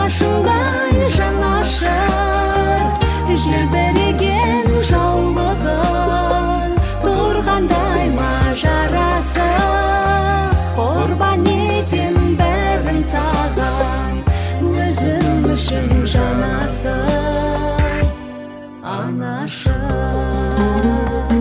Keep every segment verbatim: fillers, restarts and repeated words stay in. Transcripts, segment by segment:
анашымдай жанашыр желбіреген жаулығын тұрғандай мажарасы құрбан етем бәрін саған өзім үшін жанасың анашым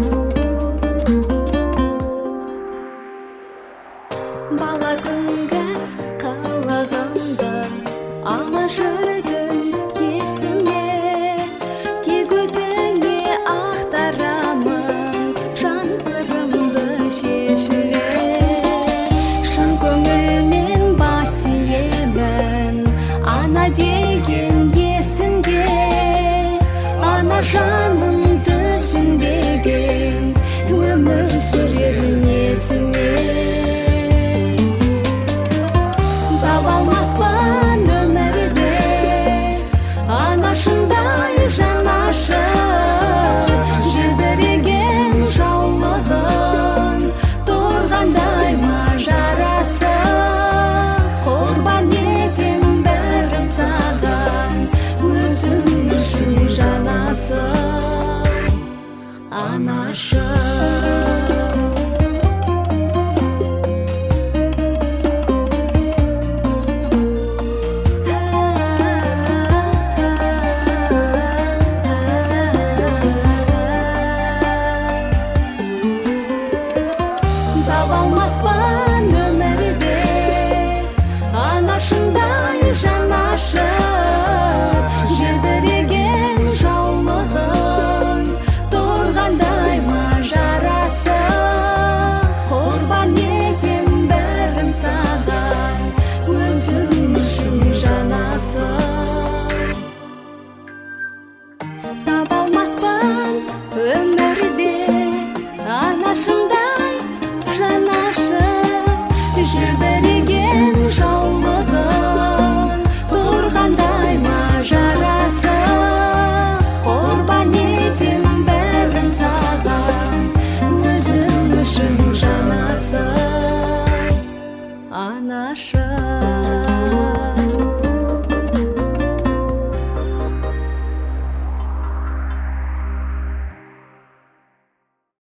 бала күнгі қалағанды ала жүрдім есіңе тек өзіңе ақтарамын жан сырымды шешіле шын көңілмен бас иемін ана деген есімге ана жаным түсінбеген өмір сүрер несіне анашымдай жанашыр желбіреген жаулығын тұрғандай мажарасы құрбан етем бәрін саған өзім үшін жанасың анашым анашымдай жанашыр желбіреген жаулығын тұрғандай мажарасы құрбан етем бәрін саған өзім үшін жанасың таба алмаспын өмірде анашымдай жанашыр желбіреген жаулығын тұрғандай мажарасы құрбан етем бәрін саған өзім үшін жанасың анашым